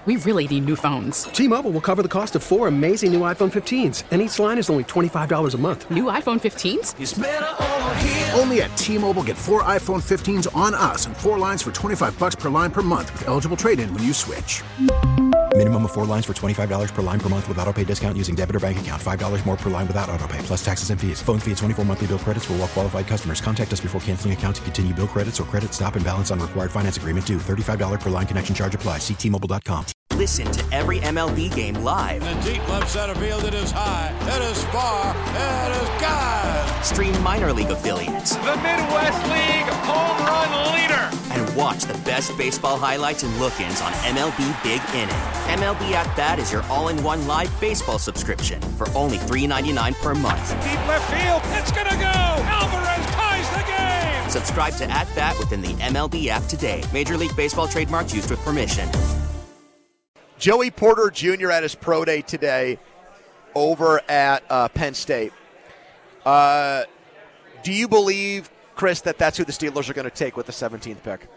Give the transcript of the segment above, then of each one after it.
We really need new phones. T-Mobile will cover the cost of 4 amazing new iPhone 15s, and each line is only $25 a month. New iPhone 15s? It's better over here. Only at T-Mobile, get 4 iPhone 15s on us and 4 lines for $25 per line per month with eligible trade-in when you switch. Minimum of 4 lines for $25 per line per month with autopay discount using debit or bank account. $5 more per line without autopay, plus taxes and fees. Phone fee at 24 monthly bill credits for well-qualified customers. Contact us before canceling account to continue bill credits or credit stop and balance on required finance agreement due. $35 per line connection charge applies. See T-Mobile.com. Listen to every MLB game live. In the deep left center field, it is high, it is far, it is gone. Stream minor league affiliates. The Midwest League home run leader. And watch the best baseball highlights and look-ins on MLB Big Inning. MLB At Bat is your all-in-one live baseball subscription for only $3.99 per month. Deep left field, it's gonna go. Alvarez ties the game. Subscribe to At Bat within the MLB app today. Major League Baseball trademarks used with permission. Joey Porter Jr. at his pro day today over at Penn State. Do you believe, Chris, that that's who the Steelers are going to take with the 17th pick?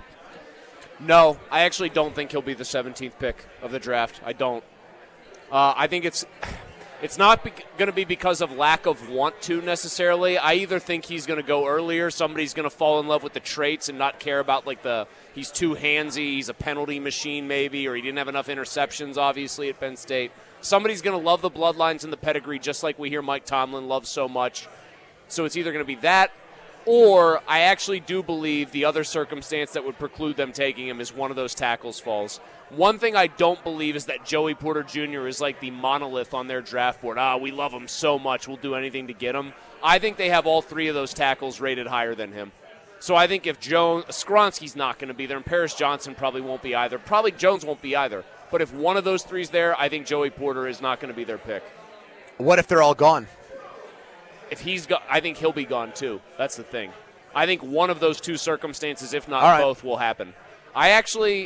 No, I actually don't think he'll be the 17th pick of the draft. I don't. I think it's not going to be because of lack of want to necessarily. I either think he's going to go earlier, somebody's going to fall in love with the traits and not care about he's too handsy, he's a penalty machine maybe, or he didn't have enough interceptions obviously at Penn State. Somebody's going to love the bloodlines and the pedigree just like we hear Mike Tomlin love so much. So it's either going to be that, or I actually do believe the other circumstance that would preclude them taking him is one of those tackles falls. One thing I don't believe is that Joey Porter Jr. is like the monolith on their draft board. We love him so much, we'll do anything to get him. I think they have all three of those tackles rated higher than him. So I think if Skoronski's not going to be there, and Paris Johnson probably won't be either. Probably Jones won't be either. But if one of those three's there, I think Joey Porter is not going to be their pick. What if they're all gone? If he's gone, I think he'll be gone too. That's the thing. I think one of those two circumstances, if not both, will happen. I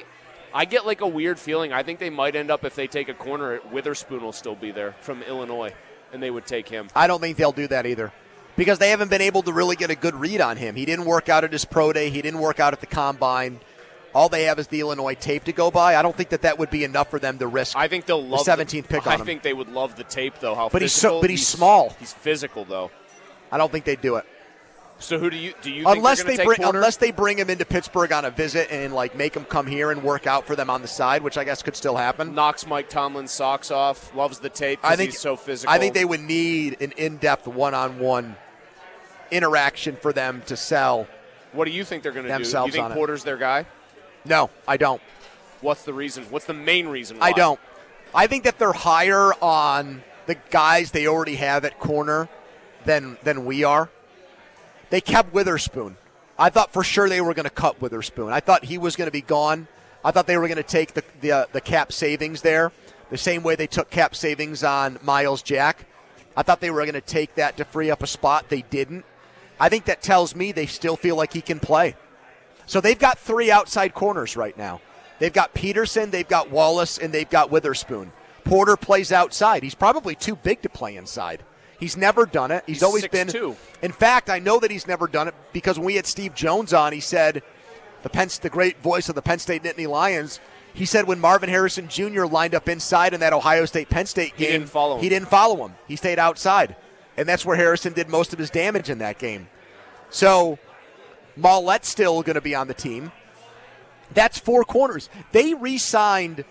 get like a weird feeling. I think they might end up, if they take a corner, Witherspoon will still be there from Illinois, and they would take him. I don't think they'll do that either, because they haven't been able to really get a good read on him. He didn't work out at his pro day. He didn't work out at the combine. All they have is the Illinois tape to go by. I don't think that would be enough for them to risk. I think they'll love the 17th pick on him. I think they would love the tape, though. But he's small. He's physical, though. I don't think they'd do it. So who do you think unless they're going to take Porter? Unless they bring him into Pittsburgh on a visit and make him come here and work out for them on the side, which I guess could still happen. Knocks Mike Tomlin's socks off. Loves the tape because he's so physical. I think they would need an in-depth one-on-one interaction for them to sell. What do you think they're going to do? Do you think Porter's their guy? No, I don't. What's the reason? What's the main reason why? I don't. I think that they're higher on the guys they already have at corner than we are. They kept Witherspoon. I thought for sure they were going to cut Witherspoon. I thought he was going to be gone. I thought they were going to take the cap savings there, the same way they took cap savings on Miles Jack. I thought they were going to take that to free up a spot. They didn't. I think that tells me they still feel like he can play. So they've got three outside corners right now. They've got Peterson, they've got Wallace, and they've got Witherspoon. Porter plays outside. He's probably too big to play inside. He's never done it. He's always 6'2". been. In fact, I know that he's never done it because when we had Steve Jones on, he said, the great voice of the Penn State Nittany Lions, he said when Marvin Harrison Jr. lined up inside in that Ohio State-Penn State game, he didn't follow him. He stayed outside. And that's where Harrison did most of his damage in that game. So Maulet's still going to be on the team. That's four corners. They re-signed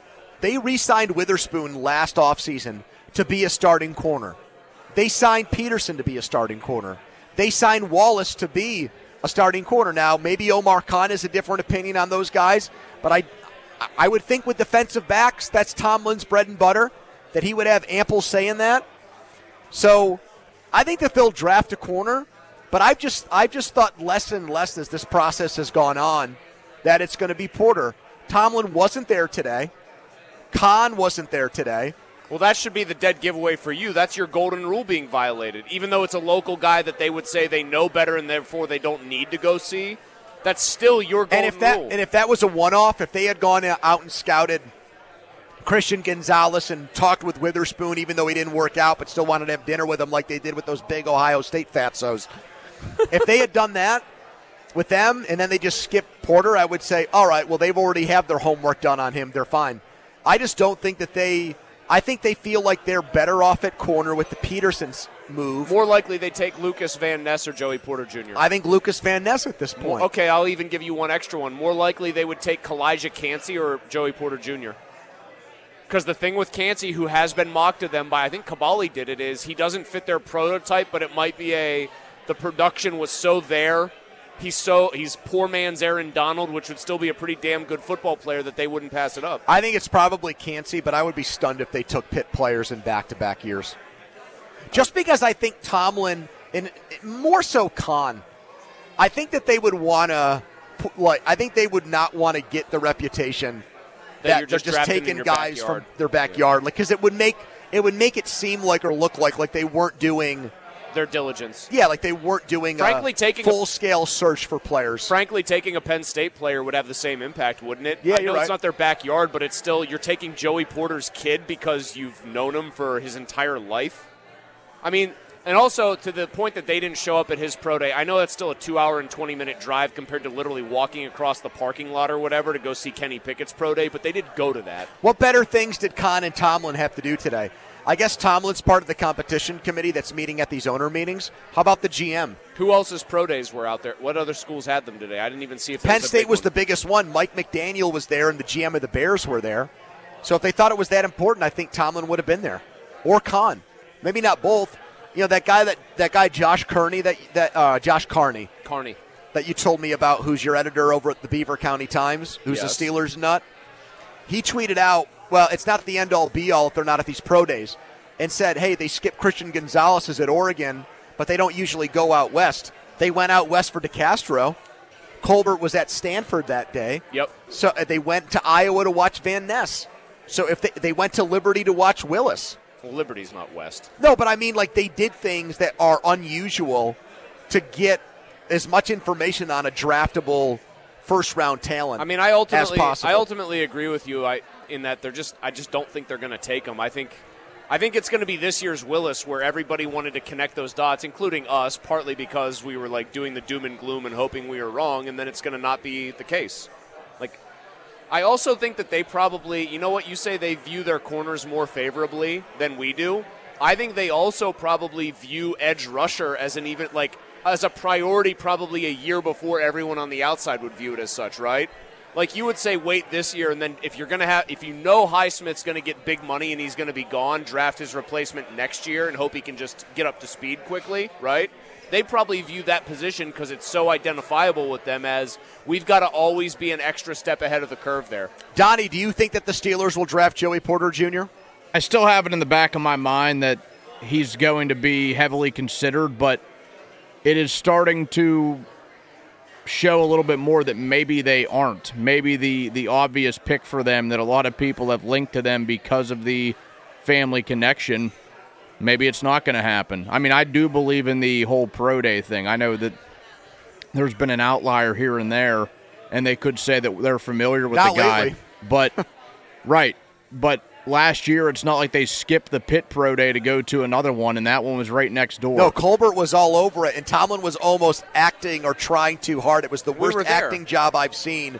Witherspoon last offseason to be a starting corner. They signed Peterson to be a starting corner. They signed Wallace to be a starting corner. Now, maybe Omar Khan has a different opinion on those guys, but I would think with defensive backs, that's Tomlin's bread and butter, that he would have ample say in that. So I think that they'll draft a corner, but I've just thought less and less as this process has gone on that it's going to be Porter. Tomlin wasn't there today. Khan wasn't there today. Well, that should be the dead giveaway for you. That's your golden rule being violated. Even though it's a local guy that they would say they know better and therefore they don't need to go see, that's still your golden rule. And if that was a one-off, if they had gone out and scouted Christian Gonzalez and talked with Witherspoon, even though he didn't work out, but still wanted to have dinner with him like they did with those big Ohio State fatsos. If they had done that with them and then they just skipped Porter, I would say, all right, well, they've already have their homework done on him. They're fine. I just don't think that I think they feel like they're better off at corner with the Peterson's move. More likely they take Lucas Van Ness or Joey Porter Jr. I think Lucas Van Ness at this point. Okay, I'll even give you one extra one. More likely they would take Kalijah Cansey or Joey Porter Jr. Because the thing with Cansey, who has been mocked to them by, I think Kabali did it, is he doesn't fit their prototype, but it might be the production was so there. He's poor man's Aaron Donald, which would still be a pretty damn good football player that they wouldn't pass it up. I think it's probably Cansey, but I would be stunned if they took Pitt players in back-to-back years. Just because I think Tomlin, and more so Khan, I think that they would want to, I think they would not want to get the reputation that they're just taking guys from their backyard, because it would make it seem like or look like they weren't doing their diligence. Yeah, like they weren't doing taking full-scale search for players. Frankly, taking a Penn State player would have the same impact, wouldn't it? Yeah, I know right. It's not their backyard, but it's still, you're taking Joey Porter's kid because you've known him for his entire life. I mean, and also to the point that they didn't show up at his pro day, I know that's still a 2-hour and 20-minute drive compared to literally walking across the parking lot or whatever to go see Kenny Pickett's pro day, but they did go to that. What better things did Khan and Tomlin have to do today? I guess Tomlin's part of the competition committee that's meeting at these owner meetings. How about the GM? Who else's pro days were out there? What other schools had them today? I didn't even see if Penn State was the biggest one. Mike McDaniel was there, and the GM of the Bears were there. So if they thought it was that important, I think Tomlin would have been there, or Khan. Maybe not both. You know, that guy Josh Carney, Josh Carney that you told me about, who's your editor over at the Beaver County Times, who's a Steelers nut. He tweeted out, well, it's not the end-all, be-all if they're not at these pro days, and said, hey, they skipped Christian Gonzalez at Oregon, but they don't usually go out west. They went out west for DeCastro. Colbert was at Stanford that day. Yep. So they went to Iowa to watch Van Ness. So if they went to Liberty to watch Willis. Well, Liberty's not west. No, but I mean, like, they did things that are unusual to get as much information on a draftable first-round talent. I mean, I ultimately agree with you. In that I just don't think they're going to take them. I think it's going to be this year's Willis, where everybody wanted to connect those dots, including us, partly because we were like doing the doom and gloom and hoping we were wrong, and then it's going to not be the case. Like, I also think that they probably, you know what, you say they view their corners more favorably than we do. I think they also probably view edge rusher as as a priority probably a year before everyone on the outside would view it as such, right? Like, you would say wait this year, and then if you know Highsmith's going to get big money and he's going to be gone, draft his replacement next year and hope he can just get up to speed quickly, right? They probably view that position, because it's so identifiable with them, as we've got to always be an extra step ahead of the curve there. Donnie, do you think that the Steelers will draft Joey Porter Jr.? I still have it in the back of my mind that he's going to be heavily considered, but it is starting to show a little bit more that maybe they aren't. Maybe the obvious pick for them that a lot of people have linked to them because of the family connection, maybe it's not going to happen. I mean, I do believe in the whole pro day thing. I know that there's been an outlier here and there, and they could say that they're familiar with the guy. Lately. But right. But last year, it's not like they skipped the Pitt pro day to go to another one, and that one was right next door. No, Colbert was all over it, and Tomlin was almost acting or trying too hard. It was the worst acting job I've seen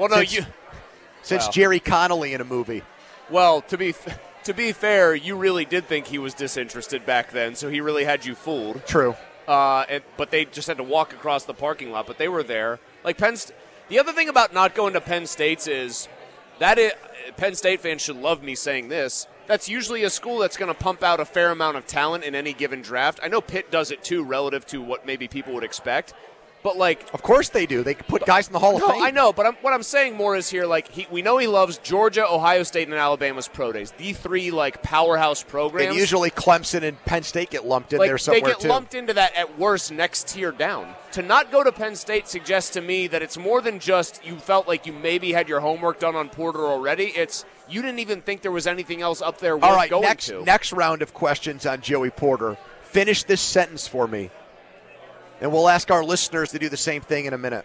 since Jerry Connolly in a movie. Well, to be fair, you really did think he was disinterested back then, so he really had you fooled. True. But they just had to walk across the parking lot, but they were there. Like the other thing about not going to Penn State is Penn State fans should love me saying this. That's usually a school that's going to pump out a fair amount of talent in any given draft. I know Pitt does it too, relative to what maybe people would expect. But, like, of course they do. They put guys in the Hall of Fame. I know, but what I'm saying more is here, like, we know he loves Georgia, Ohio State, and Alabama's pro days. The three, like, powerhouse programs. And usually Clemson and Penn State get lumped in there somewhere, too. They get lumped into that, at worst, next tier down. To not go to Penn State suggests to me that it's more than just you felt like you maybe had your homework done on Porter already. It's you didn't even think there was anything else up there worth going to. Next round of questions on Joey Porter. Finish this sentence for me. And we'll ask our listeners to do the same thing in a minute.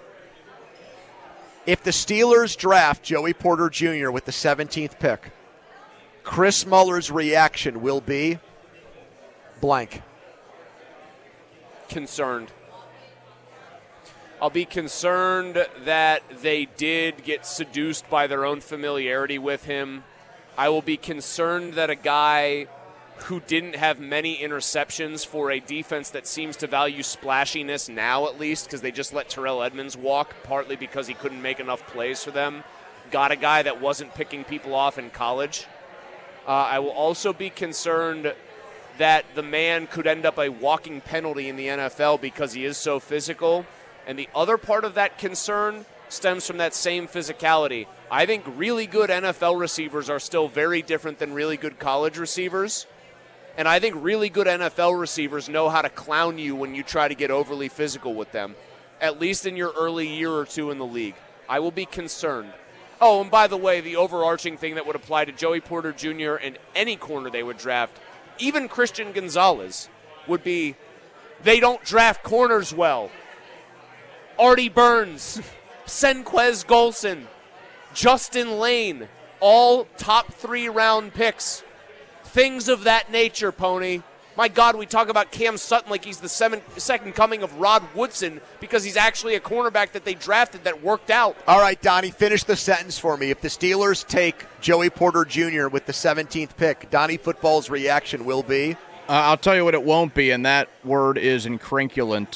If the Steelers draft Joey Porter Jr. with the 17th pick, Chris Muller's reaction will be blank. Concerned. I'll be concerned that they did get seduced by their own familiarity with him. I will be concerned that a guy who didn't have many interceptions for a defense that seems to value splashiness now, at least, because they just let Terrell Edmunds walk, partly because he couldn't make enough plays for them, got a guy that wasn't picking people off in college. I will also be concerned that the man could end up a walking penalty in the NFL because he is so physical. And the other part of that concern stems from that same physicality. I think really good NFL receivers are still very different than really good college receivers. And I think really good NFL receivers know how to clown you when you try to get overly physical with them, at least in your early year or two in the league. I will be concerned. Oh, and by the way, the overarching thing that would apply to Joey Porter Jr. and any corner they would draft, even Christian Gonzalez, would be they don't draft corners well. Artie Burns, Senquez Golson, Justin Lane, all top 3-round picks. Things of that nature, Pony. My God, we talk about Cam Sutton like he's the second coming of Rod Woodson because he's actually a cornerback that they drafted that worked out. All right, Donnie, finish the sentence for me. If the Steelers take Joey Porter Jr. with the 17th pick, Donnie Football's reaction will be? I'll tell you what it won't be, and that word is incrinculant.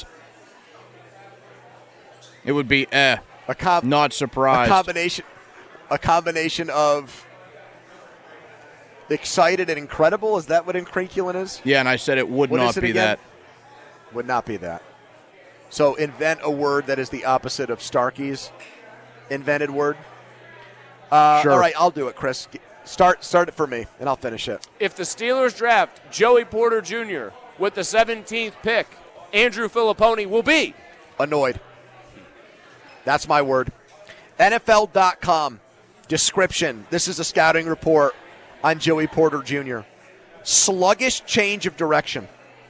It would be not surprised. A combination of excited and incredible? Is that what incrinculant is? Yeah, and I said it would not be that. Would not be that. So invent a word that is the opposite of Starkey's invented word. Sure. All right, I'll do it, Chris. Start it for me, and I'll finish it. If the Steelers draft Joey Porter Jr. with the 17th pick, Andrew Filipponi will be annoyed. That's my word. NFL.com description. This is a scouting report on Joey Porter Jr. Sluggish change of direction.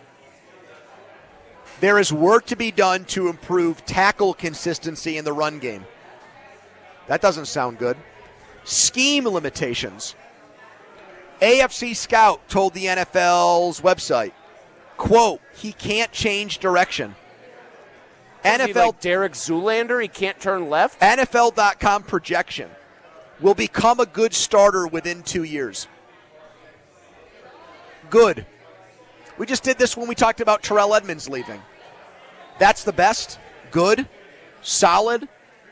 There is work to be done to improve tackle consistency in the run game. That doesn't sound good. Scheme limitations. AFC Scout told the NFL's website, quote, he can't change direction. NFL like Derek Zoolander, he can't turn left? NFL.com projection. Will become a good starter within 2 years. Good. We just did this when we talked about Terrell Edmunds leaving. That's the best. Good. Solid.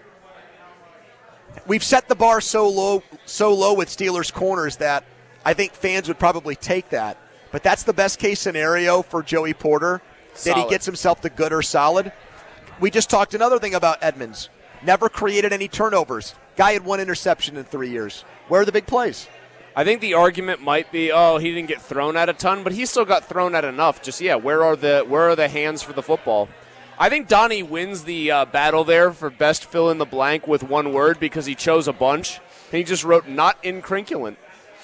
We've set the bar so low with Steelers corners that I think fans would probably take that. But that's the best case scenario for Joey Porter, that he gets himself to good or solid. We just talked another thing about Edmunds. Never created any turnovers. Guy had 1 interception in 3 years. Where are the big plays? I think the argument might be, he didn't get thrown at a ton, but he still got thrown at enough. Just, where are the hands for the football? I think Donnie wins the battle there for best fill in the blank with one word because he chose a bunch, and he just wrote not incrinculant.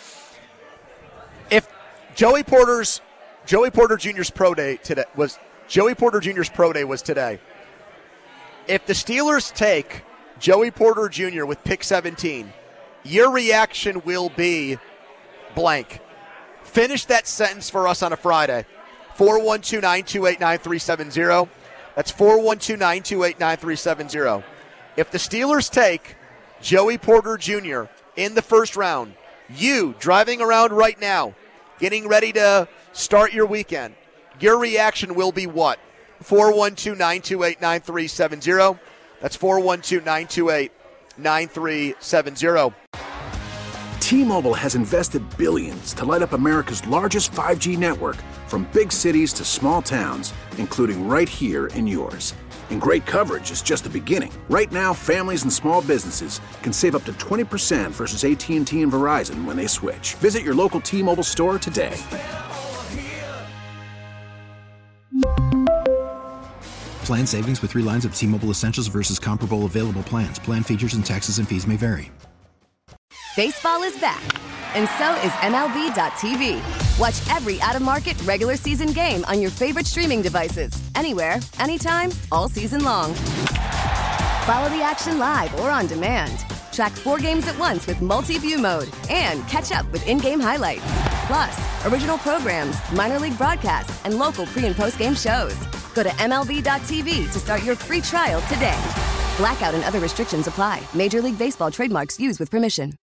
If Joey Porter Jr.'s pro day today was today. If the Steelers take Joey Porter Jr. with pick 17, your reaction will be blank. Finish that sentence for us on a Friday. 412-928-9370. That's 412-928-9370. If the Steelers take Joey Porter Jr. in the first round, you driving around right now, getting ready to start your weekend, your reaction will be what? 412-928-9370. That's 412-928-9370. T-Mobile has invested billions to light up America's largest 5G network, from big cities to small towns, including right here in yours. And great coverage is just the beginning. Right now, families and small businesses can save up to 20% versus AT&T and Verizon when they switch. Visit your local T-Mobile store today. Plan savings with 3 lines of T-Mobile Essentials versus comparable available plans. Plan features and taxes and fees may vary. Baseball is back, and so is MLB.tv. Watch every out-of-market regular season game on your favorite streaming devices, anywhere, anytime, all season long. Follow the action live or on demand. Track 4 games at once with multi-view mode and catch up with in-game highlights. Plus, original programs, minor league broadcasts, and local pre- and post-game shows. Go to MLB.tv to start your free trial today. Blackout and other restrictions apply. Major League Baseball trademarks used with permission.